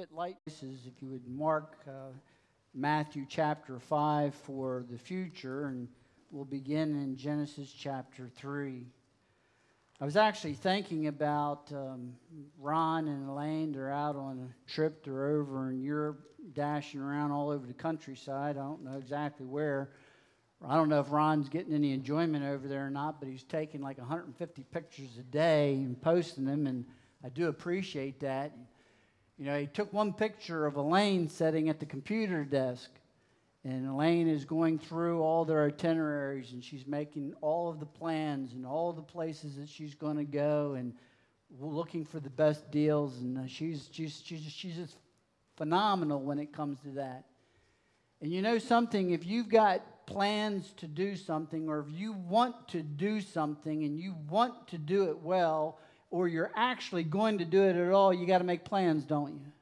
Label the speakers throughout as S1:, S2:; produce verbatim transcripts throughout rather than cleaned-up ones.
S1: bit light. If you would mark uh, Matthew chapter five for the future, and we'll begin in Genesis chapter three. I was actually thinking about um, Ron and Elaine. They're out on a trip. They're over in Europe, dashing around all over the countryside. I don't know exactly where. I don't know if Ron's getting any enjoyment over there or not, but he's taking like one hundred fifty pictures a day and posting them, and I do appreciate that. You know, he took one picture of Elaine sitting at the computer desk, and Elaine is going through all their itineraries, and she's making all of the plans and all the places that she's going to go, and looking for the best deals. And uh, she's she's she's she's just phenomenal when it comes to that. And you know something? If you've got plans to do something, or if you want to do something and you want to do it well, or you're actually going to do it at all, you got to make plans, don't you?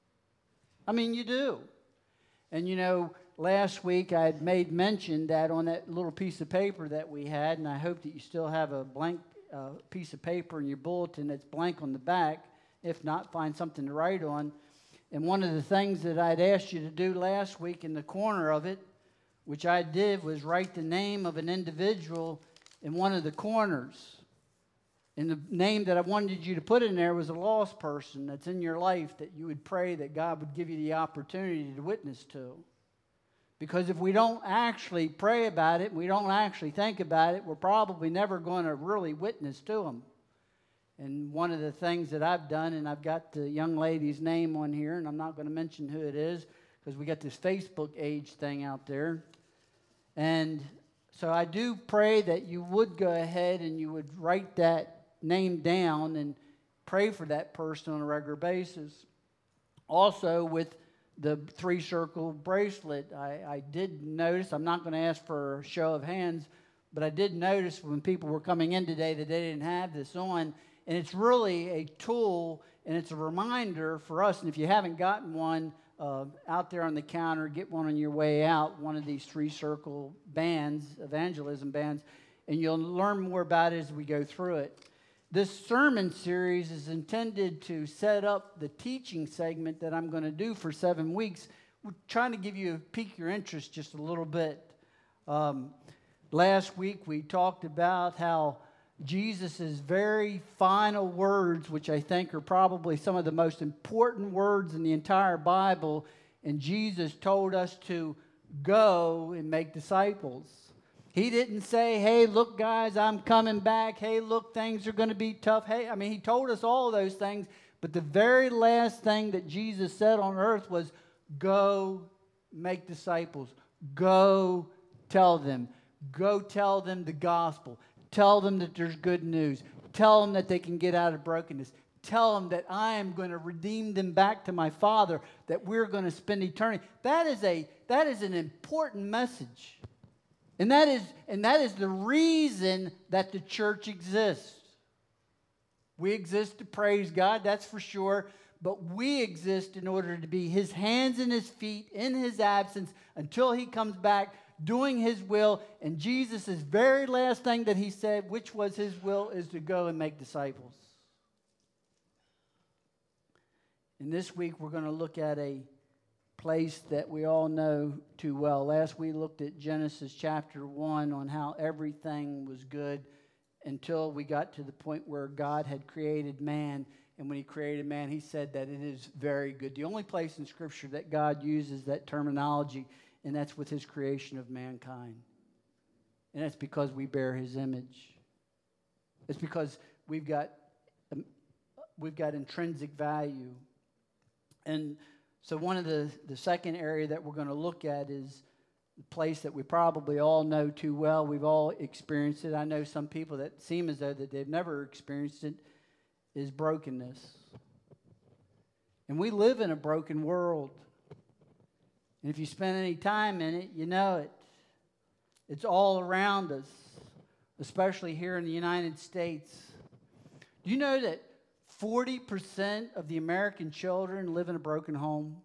S1: I mean, you do. And you know, last week I had made mention that on that little piece of paper that we had, and I hope that you still have a blank uh, piece of paper in your bulletin that's blank on the back. If not, find something to write on. And one of the things that I'd asked you to do last week in the corner of it, which I did, was write the name of an individual in one of the corners. And the name that I wanted you to put in there was a lost person that's in your life that you would pray that God would give you the opportunity to witness to. Because if we don't actually pray about it, we don't actually think about it, we're probably never going to really witness to them. And one of the things that I've done, and I've got the young lady's name on here, and I'm not going to mention who it is because we got this Facebook age thing out there. And so I do pray that you would go ahead and you would write that name down and pray for that person on a regular basis. Also, with the three-circle bracelet, I, I did notice, I'm not going to ask for a show of hands, but I did notice when people were coming in today that they didn't have this on. And it's really a tool, and it's a reminder for us. And if you haven't gotten one uh, out there on the counter, get one on your way out, one of these three-circle bands, evangelism bands, and you'll learn more about it as we go through it. This sermon series is intended to set up the teaching segment that I'm going to do for seven weeks. We're trying to give you, pique your interest just a little bit. Um, last week we talked about how Jesus' very final words, which I think are probably some of the most important words in the entire Bible, and Jesus told us to go and make disciples. He didn't say, hey, look, guys, I'm coming back. Hey, look, things are going to be tough. Hey, I mean, he told us all those things, but the very last thing that Jesus said on earth was, go make disciples. Go tell them. Go tell them the gospel. Tell them that there's good news. Tell them that they can get out of brokenness. Tell them that I am going to redeem them back to my Father, that we're going to spend eternity. That is a that is an important message. And that is and that is the reason that the church exists. We exist to praise God, that's for sure, but we exist in order to be His hands and His feet in His absence until He comes back, doing His will. And Jesus' very last thing that He said, which was His will, is to go and make disciples. And this week we're going to look at a place that we all know too well. Last we looked at Genesis chapter one on how everything was good until we got to the point where God had created man. And when He created man, He said that it is very good. The only place in Scripture that God uses that terminology, and that's with His creation of mankind. And that's because we bear His image. It's because we've got, um, we've got intrinsic value. And so one of the, the second area that we're going to look at is the place that we probably all know too well. We've all experienced it. I know some people that seem as though that they've never experienced it, is brokenness. And we live in a broken world. And if you spend any time in it, you know it. It's all around us, especially here in the United States. Do you know that forty percent of the American children live in a broken home?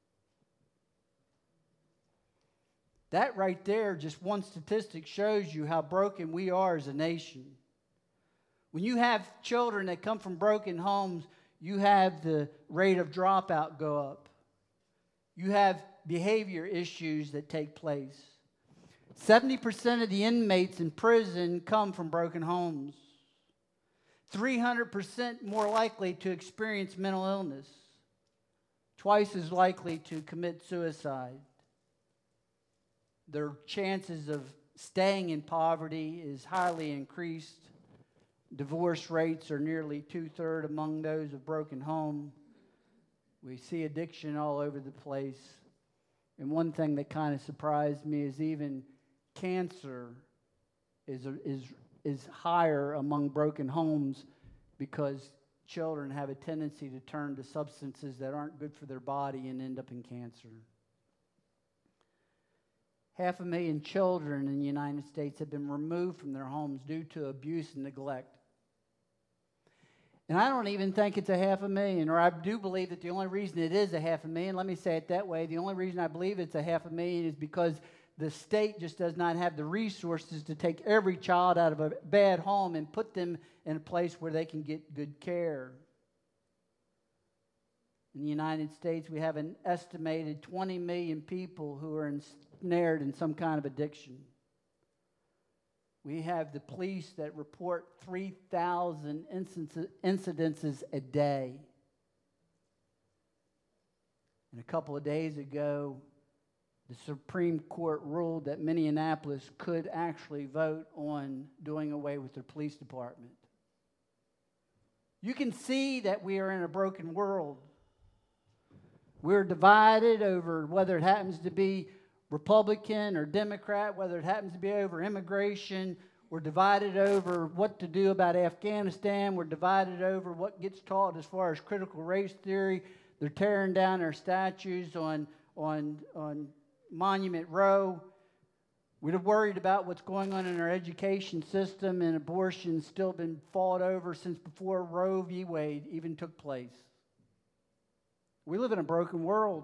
S1: That right there, just one statistic, shows you how broken we are as a nation. When you have children that come from broken homes, you have the rate of dropout go up. You have behavior issues that take place. seventy percent of the inmates in prison come from broken homes. three hundred percent more likely to experience mental illness. Twice as likely to commit suicide. Their chances of staying in poverty is highly increased. Divorce rates are nearly two-thirds among those of broken home. We see addiction all over the place. And one thing that kind of surprised me is even cancer is, is, is higher among broken homes because children have a tendency to turn to substances that aren't good for their body and end up in cancer. Half a million children in the United States have been removed from their homes due to abuse and neglect. And I don't even think it's a half a million, or I do believe that the only reason it is a half a million, let me say it that way, the only reason I believe it's a half a million is because the state just does not have the resources to take every child out of a bad home and put them in a place where they can get good care. In the United States, we have an estimated twenty million people who are ensnared in some kind of addiction. We have the police that report three thousand incidences a day. And a couple of days ago, the Supreme Court ruled that Minneapolis could actually vote on doing away with their police department. You can see that we are in a broken world. We're divided over whether it happens to be Republican or Democrat, whether it happens to be over immigration. We're divided over what to do about Afghanistan. We're divided over what gets taught as far as critical race theory. They're tearing down our statues on, on, on Monument Row. We're worried about what's going on in our education system, and abortion's still been fought over since before Roe v. Wade even took place. We live in a broken world.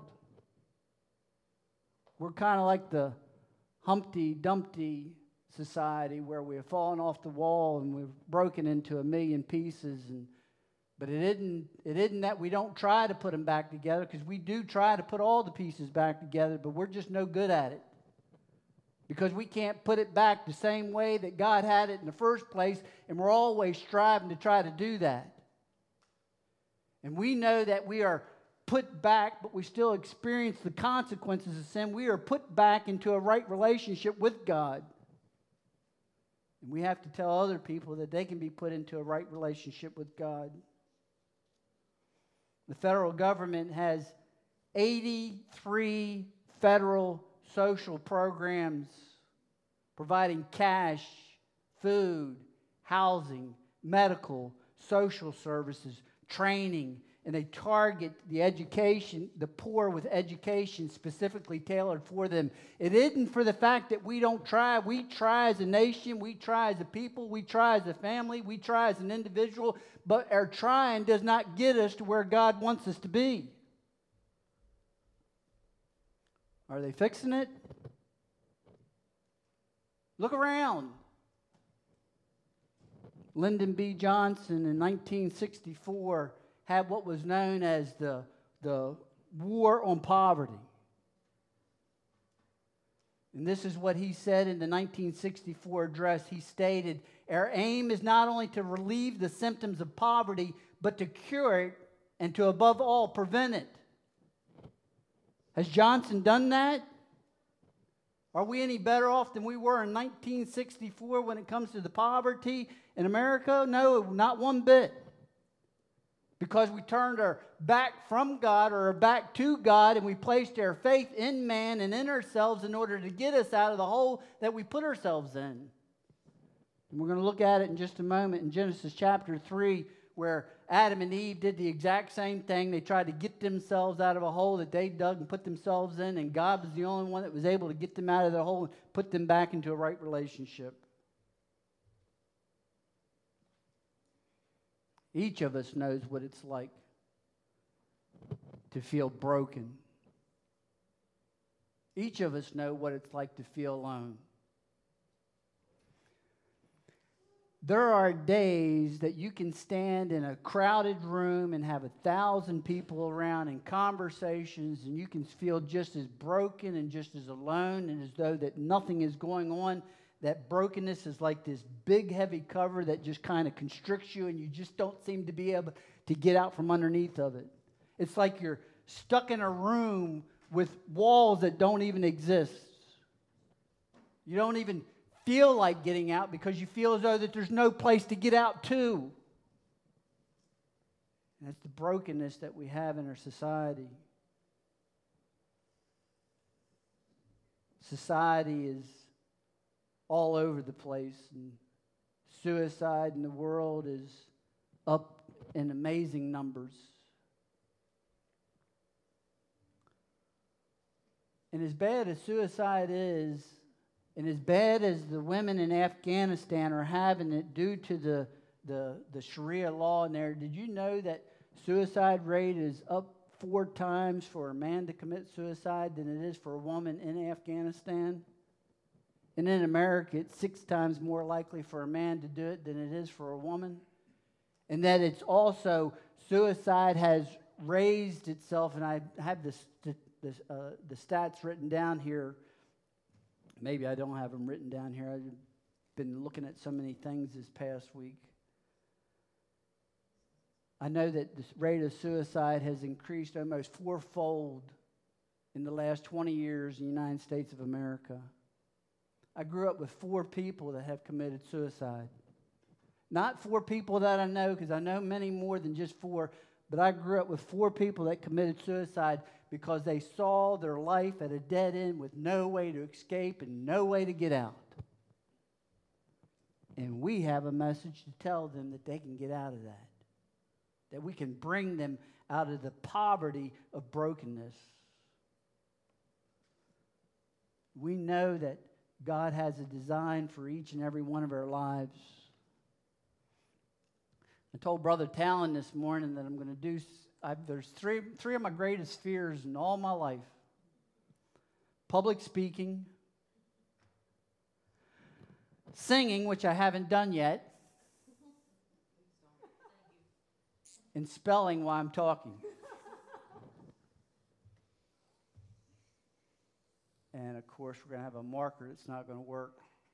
S1: We're kind of like the Humpty Dumpty society where we have fallen off the wall and we've broken into a million pieces. And, but it isn't, it isn't that we don't try to put them back together, because we do try to put all the pieces back together, but we're just no good at it. Because we can't put it back the same way that God had it in the first place, and we're always striving to try to do that. And we know that we are put back, but we still experience the consequences of sin. We are put back into a right relationship with God. And we have to tell other people that they can be put into a right relationship with God. The federal government has eighty-three federal social programs providing cash, food, housing, medical, social services, training, and they target the education, the poor with education specifically tailored for them. It isn't for the fact that we don't try. We try as a nation, we try as a people, we try as a family, we try as an individual, but our trying does not get us to where God wants us to be. Are they fixing it? Look around. Lyndon B. Johnson in nineteen sixty-four had what was known as the, the War on Poverty. And this is what he said in the nineteen sixty-four address. He stated, "Our aim is not only to relieve the symptoms of poverty, but to cure it and to, above all, prevent it." Has Johnson done that? Are we any better off than we were in nineteen sixty-four when it comes to the poverty in America? No, not one bit. Because we turned our back from God, or our back to God, and we placed our faith in man and in ourselves in order to get us out of the hole that we put ourselves in. And we're going to look at it in just a moment in Genesis chapter three, where Adam and Eve did the exact same thing. They tried to get themselves out of a hole that they dug and put themselves in, and God was the only one that was able to get them out of the hole and put them back into a right relationship. Each of us knows what it's like to feel broken. Each of us know what it's like to feel alone. There are days that you can stand in a crowded room and have a thousand people around in conversations, and you can feel just as broken and just as alone and as though that nothing is going on. That brokenness is like this big, heavy cover that just kind of constricts you, and you just don't seem to be able to get out from underneath of it. It's like you're stuck in a room with walls that don't even exist. You don't even feel like getting out because you feel as though that there's no place to get out to. And that's the brokenness that we have in our society. Society is all over the place, and suicide in the world is up in amazing numbers. And as bad as suicide is, and as bad as the women in Afghanistan are having it due to the, the, the Sharia law in there, did you know that suicide rate is up four times for a man to commit suicide than it is for a woman in Afghanistan? And in America, it's six times more likely for a man to do it than it is for a woman. And that it's also, suicide has raised itself, and I have this, this, uh, the stats written down here. Maybe I don't have them written down here. I've been looking at so many things this past week. I know that the rate of suicide has increased almost fourfold in the last twenty years in the United States of America. I grew up with four people that have committed suicide. Not four people that I know, because I know many more than just four, but I grew up with four people that committed suicide because they saw their life at a dead end with no way to escape and no way to get out. And we have a message to tell them that they can get out of that, that we can bring them out of the poverty of brokenness. We know that God has a design for each and every one of our lives. I told Brother Talon this morning that I'm going to do, I, there's three, three of my greatest fears in all my life. Public speaking, singing, which I haven't done yet, and spelling while I'm talking. And of course, we're going to have a marker that's not going to work.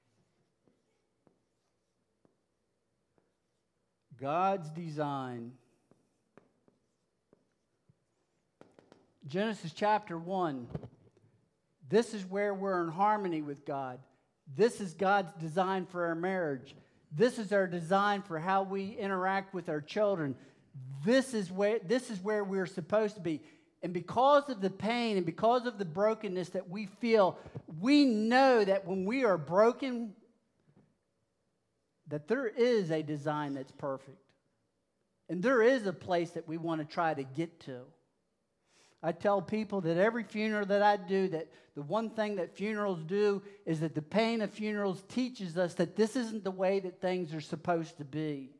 S1: God's design. Genesis chapter one. This is where we're in harmony with God. This is God's design for our marriage. This is our design for how we interact with our children. This is where, this is where we're supposed to be. And because of the pain and because of the brokenness that we feel, we know that when we are broken, that there is a design that's perfect. And there is a place that we want to try to get to. I tell people that every funeral that I do, that the one thing that funerals do is that the pain of funerals teaches us that this isn't the way that things are supposed to be.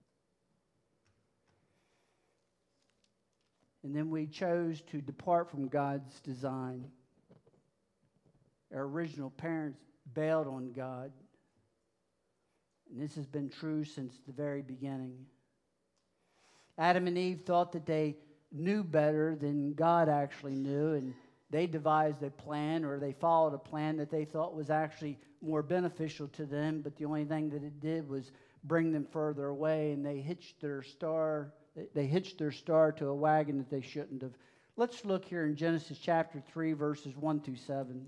S1: And then we chose to depart from God's design. Our original parents bailed on God. And this has been true since the very beginning. Adam and Eve thought that they knew better than God actually knew, and they devised a plan, or they followed a plan that they thought was actually more beneficial to them, but the only thing that it did was bring them further away, and they hitched their star They hitched their star to a wagon that they shouldn't have. Let's look here in Genesis chapter three, verses one through seven.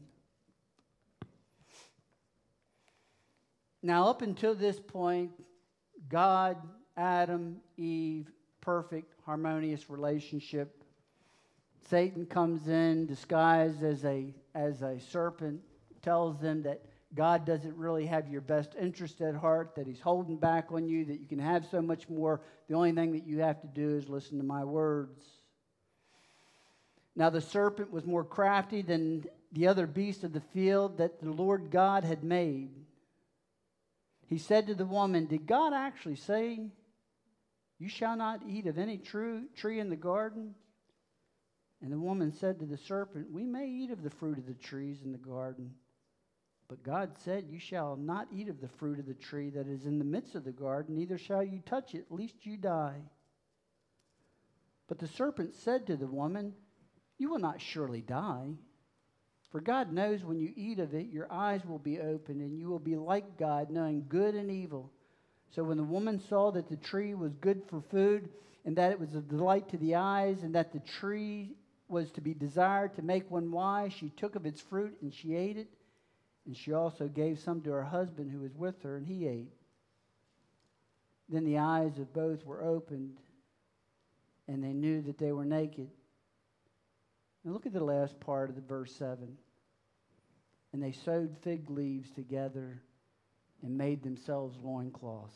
S1: Now, up until this point, God, Adam, Eve, perfect, harmonious relationship. Satan comes in disguised as a, as a serpent, tells them that God doesn't really have your best interest at heart, that he's holding back on you, that you can have so much more. The only thing that you have to do is listen to my words. Now the serpent was more crafty than the other beasts of the field that the Lord God had made. He said to the woman, "Did God actually say, 'You shall not eat of any true tree in the garden'?" And the woman said to the serpent, "We may eat of the fruit of the trees in the garden, But God said, you shall not eat of the fruit of the tree that is in the midst of the garden, neither shall you touch it, lest you die. But the serpent said to the woman, you will not surely die. For God knows when you eat of it, your eyes will be opened, and you will be like God, knowing good and evil. So when the woman saw that the tree was good for food, and that it was a delight to the eyes, and that the tree was to be desired to make one wise, she took of its fruit, and she ate it. And she also gave some to her husband who was with her, and he ate. Then the eyes of both were opened, and they knew that they were naked. Now look at the last part of the verse seven. And they sewed fig leaves together and made themselves loincloths.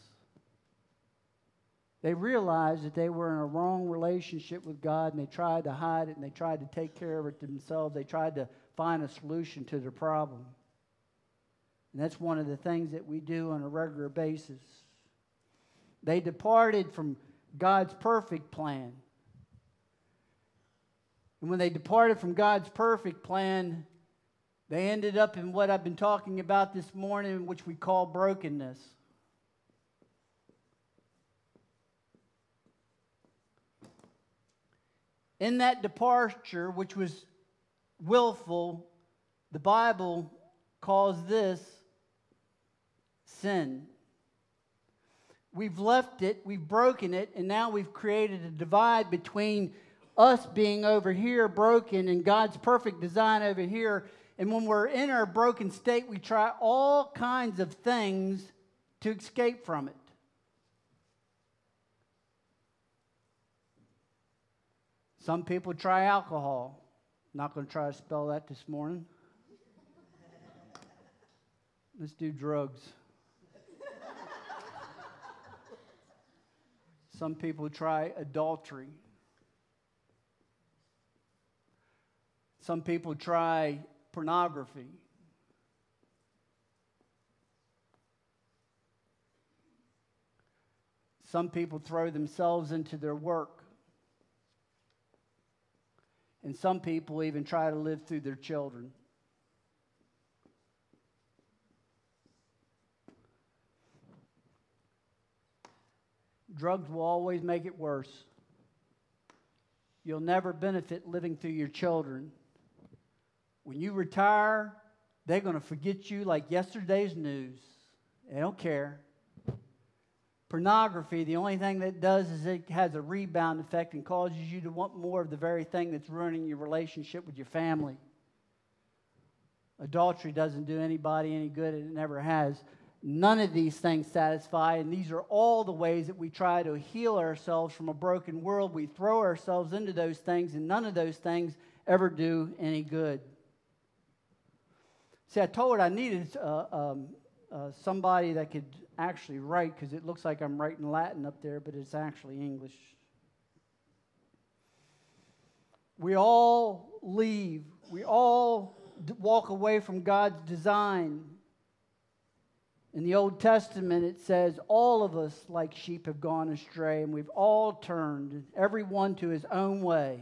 S1: They realized that they were in a wrong relationship with God, and they tried to hide it, and they tried to take care of it themselves. They tried to find a solution to their problem. And that's one of the things that we do on a regular basis. They departed from God's perfect plan. And when they departed from God's perfect plan, they ended up in what I've been talking about this morning, which we call brokenness. In that departure, which was willful, the Bible calls this sin. We've left it, we've broken it, and now we've created a divide between us being over here broken and God's perfect design over here. And when we're in our broken state, we try all kinds of things to escape from it. Some people try alcohol. Not going to try to spell that this morning. Let's do drugs. Some people try adultery. Some people try pornography. Some people throw themselves into their work. And some people even try to live through their children. Drugs will always make it worse. You'll never benefit living through your children. When you retire, they're going to forget you like yesterday's news. They don't care. Pornography, the only thing that does is it has a rebound effect and causes you to want more of the very thing that's ruining your relationship with your family. Adultery doesn't do anybody any good, and it never has. None of these things satisfy, and these are all the ways that we try to heal ourselves from a broken world. We throw ourselves into those things, and none of those things ever do any good. See, I told her I needed uh, um, uh, somebody that could actually write, because it looks like I'm writing Latin up there, but it's actually English. We all leave. We all d- walk away from God's design. In the Old Testament, it says, all of us like sheep have gone astray, and we've all turned, everyone to his own way.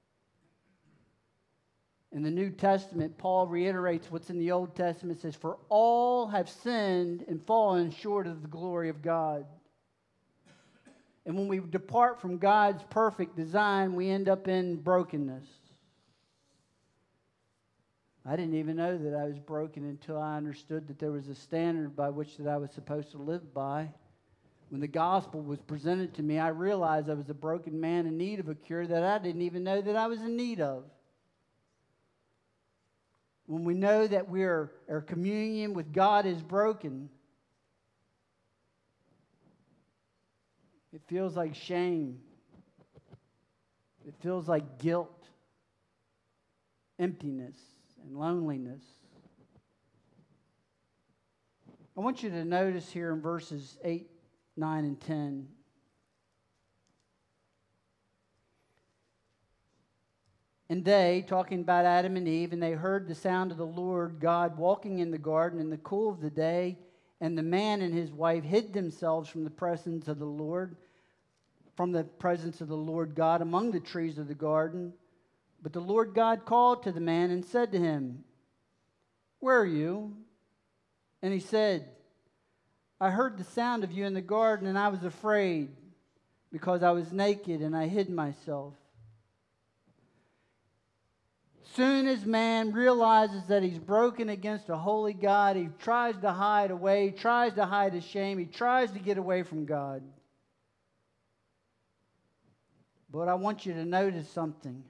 S1: In the New Testament, Paul reiterates what's in the Old Testament. It says, for all have sinned and fallen short of the glory of God. And when we depart from God's perfect design, we end up in brokenness. I didn't even know that I was broken until I understood that there was a standard by which that I was supposed to live by. When the gospel was presented to me, I realized I was a broken man in need of a cure that I didn't even know that I was in need of. When we know that we're, our communion with God is broken, it feels like shame. It feels like guilt, emptiness, and loneliness. I want you to notice here in verses eight, nine, and ten. And they, talking about Adam and Eve, and they heard the sound of the Lord God walking in the garden in the cool of the day, and the man and his wife hid themselves from the presence of the Lord, from the presence of the Lord God among the trees of the garden. But the Lord God called to the man and said to him, where are you? And he said, I heard the sound of you in the garden, and I was afraid because I was naked and I hid myself. Soon as man realizes that he's broken against a holy God, he tries to hide away, he tries to hide his shame, he tries to get away from God. But I want you to notice something.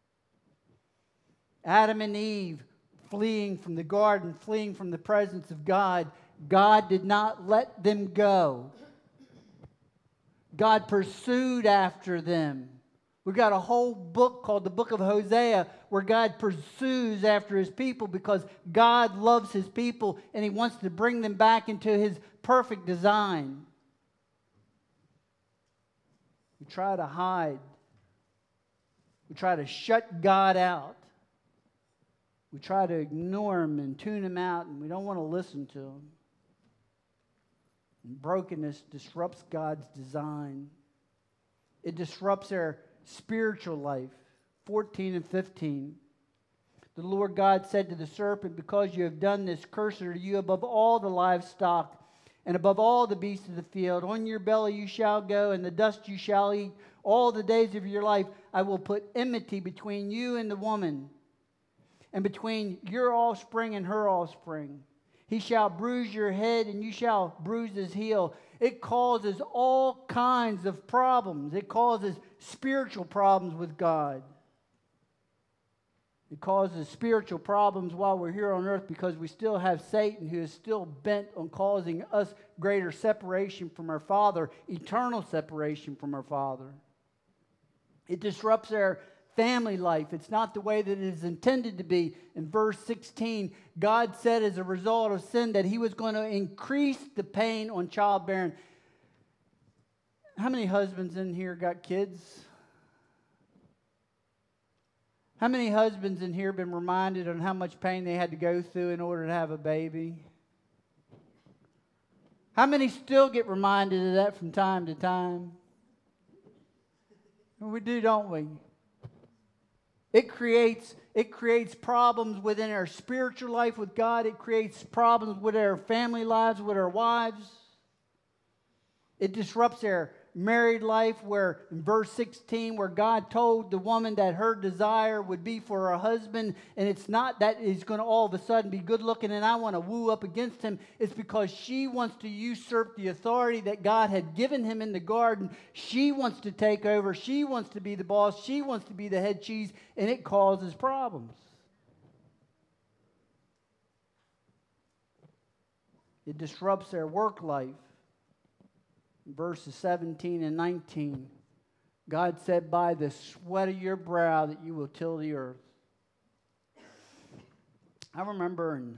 S1: Adam and Eve fleeing from the garden, fleeing from the presence of God, God did not let them go. God pursued after them. We've got a whole book called the book of Hosea where God pursues after his people because God loves his people and he wants to bring them back into his perfect design. We try to hide. We try to shut God out. We try to ignore him and tune him out, and we don't want to listen to him. And brokenness disrupts God's design. It disrupts our spiritual life. fourteen and fifteen. The Lord God said to the serpent, because you have done this, cursed are you above all the livestock and above all the beasts of the field. On your belly you shall go, and the dust you shall eat. All the days of your life I will put enmity between you and the woman, and between your offspring and her offspring. He shall bruise your head, and you shall bruise his heel. It causes all kinds of problems. It causes spiritual problems with God. It causes spiritual problems while we're here on earth because we still have Satan who is still bent on causing us greater separation from our Father, eternal separation from our Father. It disrupts our family life. It's not the way that it is intended to be. In verse sixteen, God said as a result of sin that he was going to increase the pain on childbearing. How many husbands in here got kids? How many husbands in here have been reminded on how much pain they had to go through in order to have a baby? How many still get reminded of that from time to time? We do, don't we? It creates, it creates problems within our spiritual life with God. It creates problems with our family lives, with our wives. It disrupts our married life where in verse sixteen where God told the woman that her desire would be for her husband, and it's not that he's going to all of a sudden be good looking and I want to woo up against him. It's because she wants to usurp the authority that God had given him in the garden. She wants to take over. She wants to be the boss. She wants to be the head cheese, and it causes problems. It disrupts their work life. Verses seventeen and nineteen, God said, by the sweat of your brow that you will till the earth. I remember in,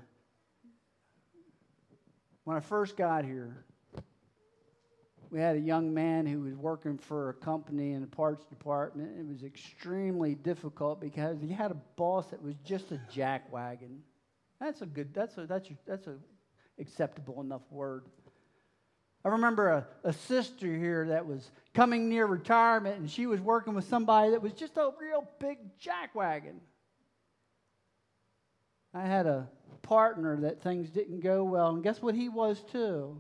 S1: when I first got here, we had a young man who was working for a company in the parts department. It was extremely difficult because he had a boss that was just a jackwagon. That's a good, that's a, that's a, that's a acceptable enough word. I remember a, a sister here that was coming near retirement, and she was working with somebody that was just a real big jackwagon. I had a partner that things didn't go well, and guess what he was too?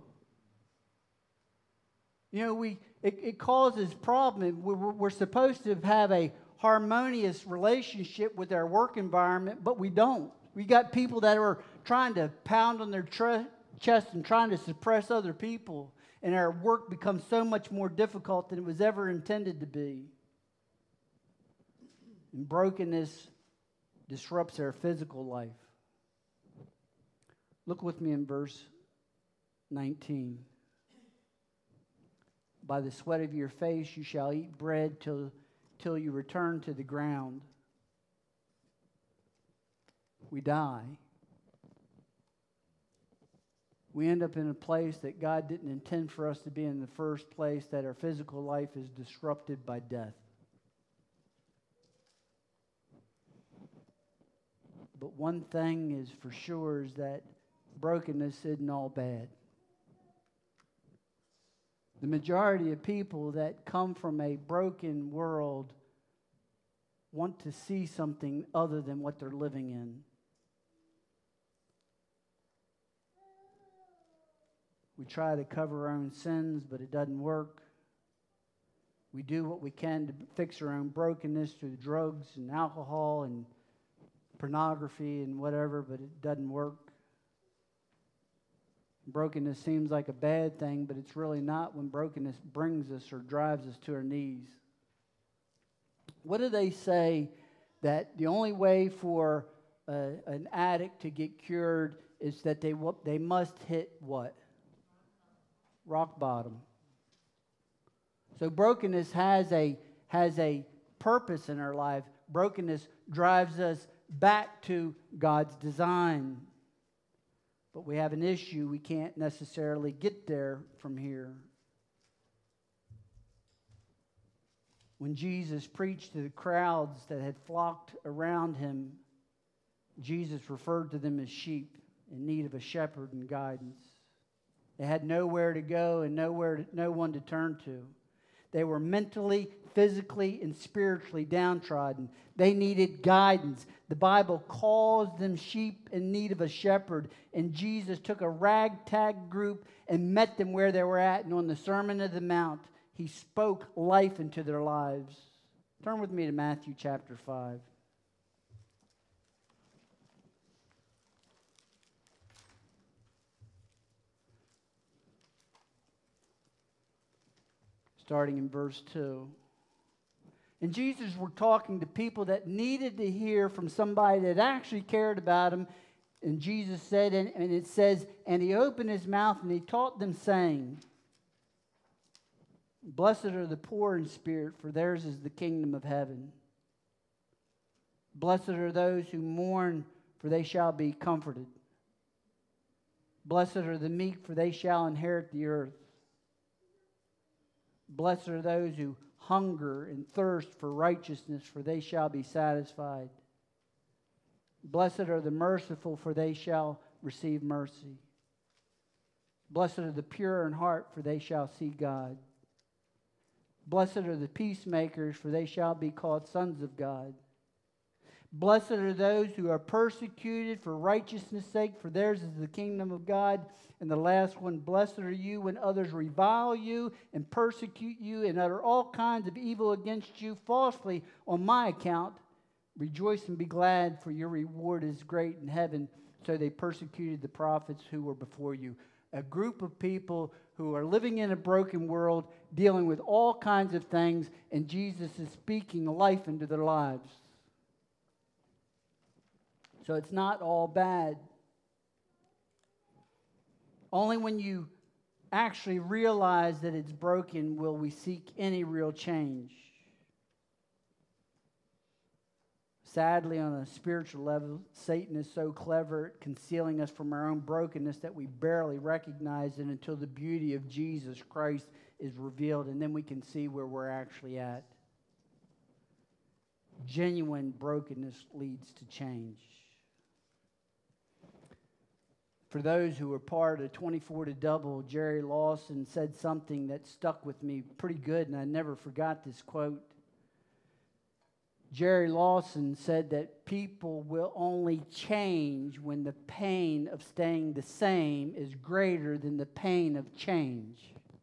S1: You know, we it, it causes problem. We're, we're supposed to have a harmonious relationship with our work environment, but we don't. We got people that are trying to pound on their tre- chest and trying to suppress other people, and our work becomes so much more difficult than it was ever intended to be. And brokenness disrupts our physical life. Look with me in verse nineteen. By the sweat of your face you shall eat bread till, till you return to the ground. We die. We end up in a place that God didn't intend for us to be in the first place, that our physical life is disrupted by death. But one thing is for sure is that brokenness isn't all bad. The majority of people that come from a broken world want to see something other than what they're living in. We try to cover our own sins, but it doesn't work. We do what we can to fix our own brokenness through drugs and alcohol and pornography and whatever, but it doesn't work. Brokenness seems like a bad thing, but it's really not when brokenness brings us or drives us to our knees. What do they say that the only way for uh, an addict to get cured is that they they must hit what? Rock bottom. So brokenness has a has a purpose in our life. Brokenness drives us back to God's design. But we have an issue. We can't necessarily get there from here. When Jesus preached to the crowds that had flocked around him, Jesus referred to them as sheep in need of a shepherd and guidance. They had nowhere to go and nowhere to, no one to turn to. They were mentally, physically, and spiritually downtrodden. They needed guidance. The Bible calls them sheep in need of a shepherd. And Jesus took a ragtag group and met them where they were at. And on the Sermon on the Mount, he spoke life into their lives. Turn with me to Matthew chapter five. Starting in verse two. And Jesus were talking to people that needed to hear from somebody that actually cared about them. And Jesus said, and, and it says, and he opened his mouth and he taught them, saying, blessed are the poor in spirit, for theirs is the kingdom of heaven. Blessed are those who mourn, for they shall be comforted. Blessed are the meek, for they shall inherit the earth. Blessed are those who hunger and thirst for righteousness, for they shall be satisfied. Blessed are the merciful, for they shall receive mercy. Blessed are the pure in heart, for they shall see God. Blessed are the peacemakers, for they shall be called sons of God. Blessed are those who are persecuted for righteousness' sake, for theirs is the kingdom of God. And the last one, blessed are you when others revile you and persecute you and utter all kinds of evil against you falsely on my account. Rejoice and be glad, for your reward is great in heaven. So they persecuted the prophets who were before you. A group of people who are living in a broken world, dealing with all kinds of things, and Jesus is speaking life into their lives. So it's not all bad. Only when you actually realize that it's broken will we seek any real change. Sadly, on a spiritual level, Satan is so clever at concealing us from our own brokenness that we barely recognize it until the beauty of Jesus Christ is revealed, and then we can see where we're actually at. Genuine brokenness leads to change. For those who were part of twenty-four to double, Jerry Lawson said something that stuck with me pretty good, and I never forgot this quote. Jerry Lawson said that people will only change when the pain of staying the same is greater than the pain of change.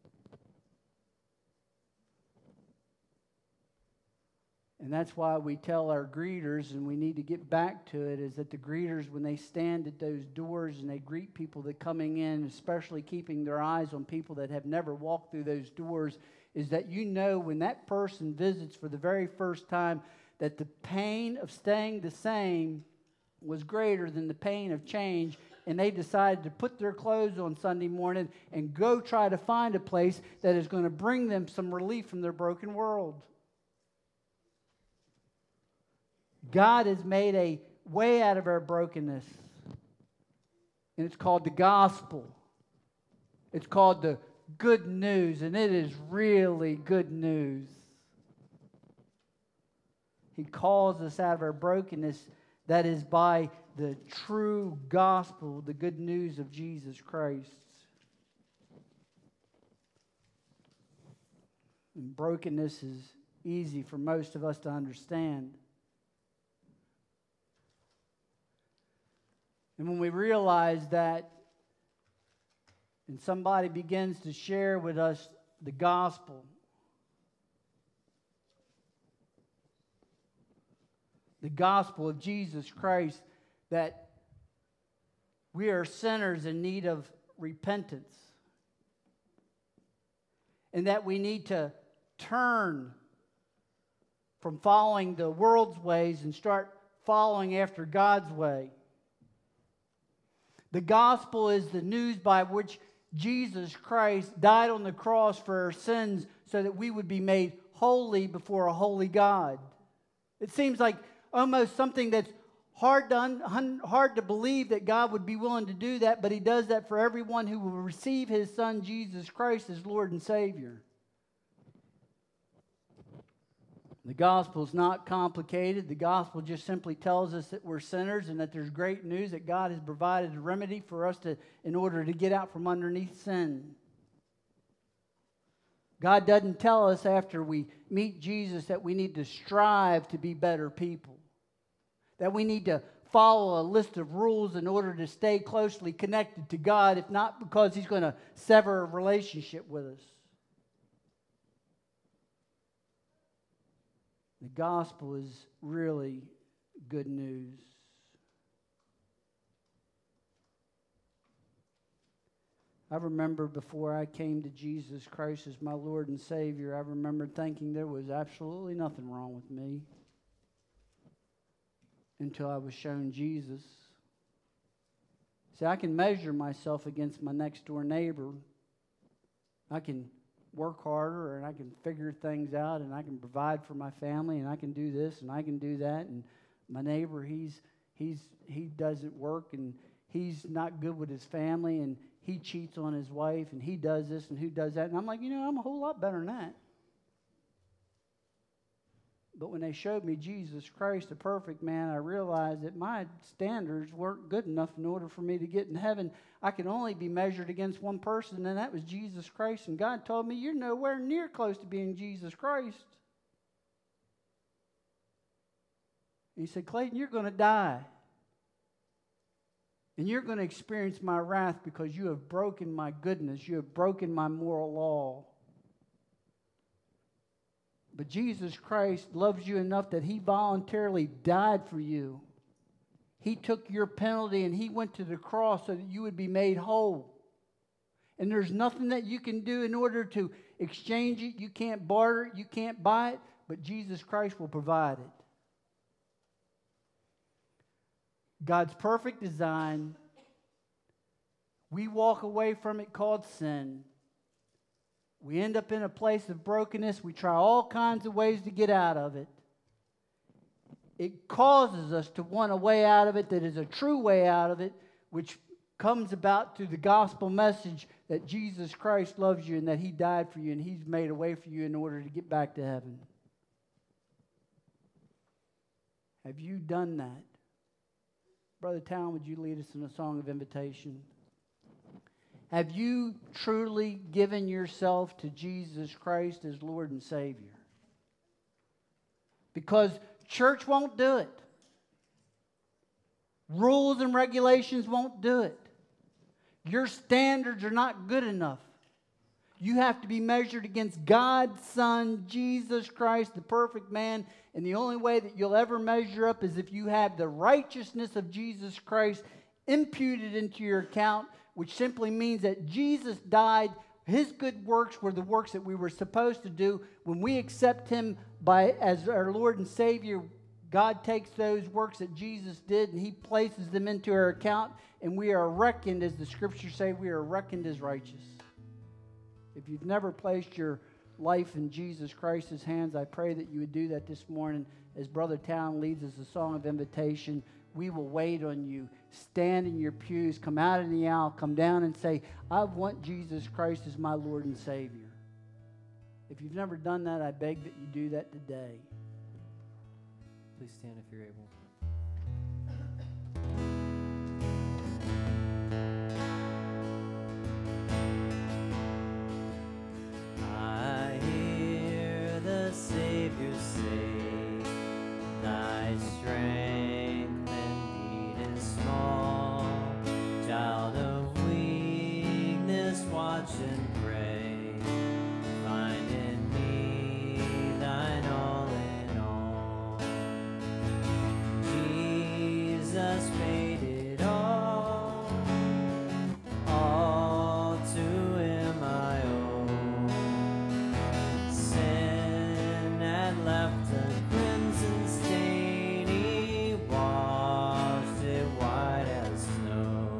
S1: And that's why we tell our greeters, and we need to get back to it, is that the greeters, when they stand at those doors and they greet people that are coming in, especially keeping their eyes on people that have never walked through those doors, is that you know when that person visits for the very first time that the pain of staying the same was greater than the pain of change, and they decided to put their clothes on Sunday morning and go try to find a place that is going to bring them some relief from their broken world. God has made a way out of our brokenness, and it's called the gospel. It's called the good news, and it is really good news. He calls us out of our brokenness, that is by the true gospel, the good news of Jesus Christ. And brokenness is easy for most of us to understand. And when we realize that and somebody begins to share with us the gospel, the gospel of Jesus Christ, that we are sinners in need of repentance, and that we need to turn from following the world's ways and start following after God's way. The gospel is the news by which Jesus Christ died on the cross for our sins so that we would be made holy before a holy God. It seems like almost something that's hard to, un, hard to believe that God would be willing to do that, but He does that for everyone who will receive His Son, Jesus Christ, as Lord and Savior. The gospel is not complicated. The gospel just simply tells us that we're sinners and that there's great news that God has provided a remedy for us to, in order to get out from underneath sin. God doesn't tell us after we meet Jesus that we need to strive to be better people, that we need to follow a list of rules in order to stay closely connected to God, if not because He's going to sever a relationship with us. The gospel is really good news. I remember before I came to Jesus Christ as my Lord and Savior, I remember thinking there was absolutely nothing wrong with me until I was shown Jesus. See, I can measure myself against my next door neighbor. I can work harder and I can figure things out and I can provide for my family and I can do this and I can do that, and my neighbor, he's he's he doesn't work and he's not good with his family and he cheats on his wife and he does this and who does that, and I'm like, you know, I'm a whole lot better than that. But when they showed me Jesus Christ, the perfect man, I realized that my standards weren't good enough in order for me to get in heaven. I could only be measured against one person, and that was Jesus Christ. And God told me, you're nowhere near close to being Jesus Christ. And He said, Clayton, you're going to die. And you're going to experience my wrath because you have broken my goodness. You have broken my moral law. But Jesus Christ loves you enough that He voluntarily died for you. He took your penalty and He went to the cross so that you would be made whole. And there's nothing that you can do in order to exchange it. You can't barter it. You can't buy it. But Jesus Christ will provide it. God's perfect design. We walk away from it called sin. We end up in a place of brokenness. We try all kinds of ways to get out of it. It causes us to want a way out of it that is a true way out of it, which comes about through the gospel message that Jesus Christ loves you and that He died for you and He's made a way for you in order to get back to heaven. Have you done that? Brother Town, would you lead us in a song of invitation? Have you truly given yourself to Jesus Christ as Lord and Savior? Because church won't do it. Rules and regulations won't do it. Your standards are not good enough. You have to be measured against God's Son, Jesus Christ, the perfect man. And the only way that you'll ever measure up is if you have the righteousness of Jesus Christ imputed into your account, which simply means that Jesus died. His good works were the works that we were supposed to do. When we accept Him by as our Lord and Savior, God takes those works that Jesus did and He places them into our account, and we are reckoned, as the Scriptures say, we are reckoned as righteous. If you've never placed your life in Jesus Christ's hands, I pray that you would do that this morning as Brother Town leads us a song of invitation. We will wait on you. Stand in your pews, come out in the aisle, come down and say, I want Jesus Christ as my Lord and Savior. If you've never done that, I beg that you do that today.
S2: Please stand if you're able. I hear the Savior say, thy strength indeed is small, child of weakness, paid it all. All to him I owe. Sin had left a crimson stain. He washed it white as snow.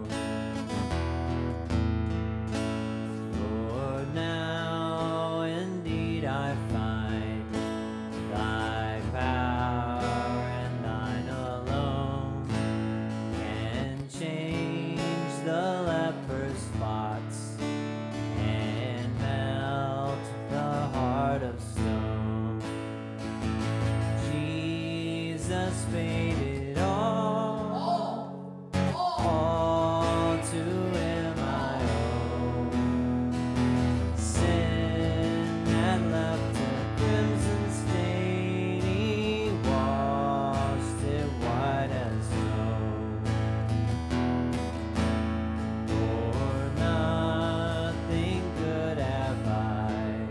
S2: Lord, now indeed I find thy power and thine alone can change the leper's spots and melt the heart of stone. Jesus paid it all, all to him I owe. Sin had left a crimson stain. He washed it white as snow. For nothing good have I,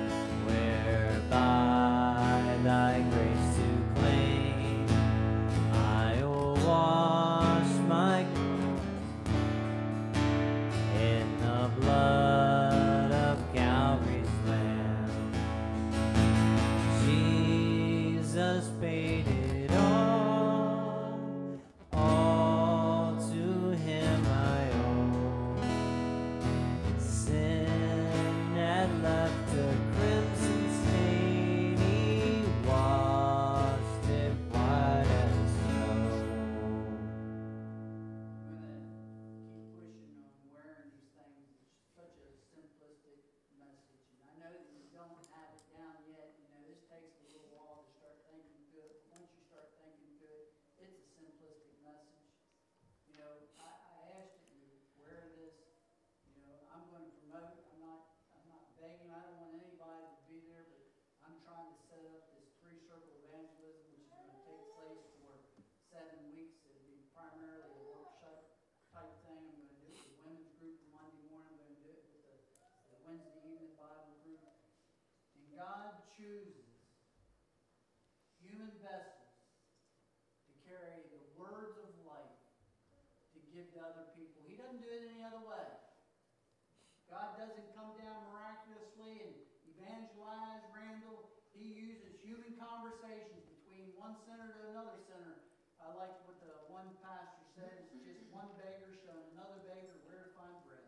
S2: whereby thy grace to claim. I'll wash my in the blood of Calvary's Lamb. Jesus paid it all, all to him I owe. Sin had left a crimson stain. He washed it white as snow.
S1: I'm going to keep pushing on wearing these things. It's such a simplistic message. And I know that you don't have it down yet. You know, this takes a little while to start thinking through it. But once you start thinking through it, it's a simplistic message. You know, I, I asked that you wear this. You know, I'm going to promote. I'm not, I'm not begging. I don't want anybody to be there, but I'm trying to set up this three-circle evangelism, which is going to take place for seven weeks. It'll be primarily a workshop type thing. I'm going to do it with the women's group on Monday morning. I'm going to do it with the, the Wednesday evening Bible group. And God chooses human vessels to carry the words of life to give to other people. He doesn't do it any other way. God doesn't come down miraculously and evangelize Randall. He uses human conversations between one sinner to another sinner. I like what the one pastor said. It's just one beggar showing another beggar where to find bread.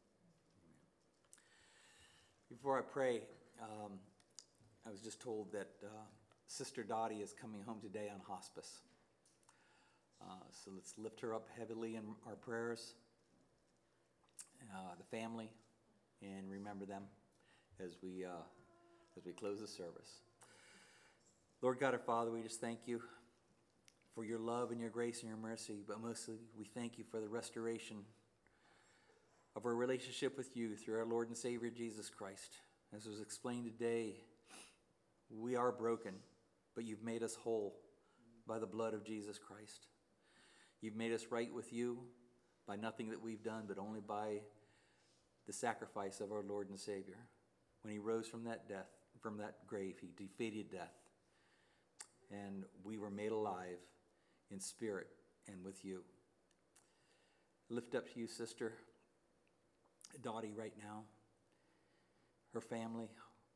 S3: Before I pray, um, I was just told that uh, Sister Dottie is coming home today on hospice. Uh, so let's lift her up heavily in our prayers, uh, the family, and remember them as we uh, as we close the service. Lord God, our Father, we just thank you for your love and your grace and your mercy, but mostly we thank you for the restoration of our relationship with you through our Lord and Savior Jesus Christ. As was explained today, we are broken, but you've made us whole by the blood of Jesus Christ. You've made us right with you by nothing that we've done, but only by the sacrifice of our Lord and Savior. When he rose from that death, from that grave, he defeated death. And we were made alive in spirit and with you. Lift up to you, Sister Dottie, right now. Her family.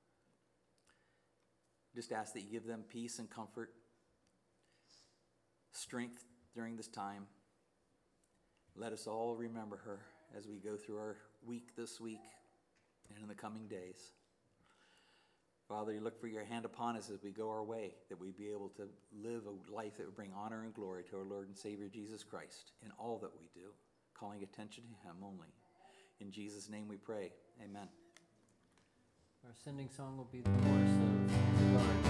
S3: Just ask that you give them peace and comfort, strength during this time. Let us all remember her as we go through our week this week and in the coming days. Father, you look for your hand upon us as we go our way, that we be able to live a life that would bring honor and glory to our Lord and Savior Jesus Christ in all that we do, calling attention to him only. In Jesus' name we pray. Amen.
S2: Our sending song will be the chorus of the guard.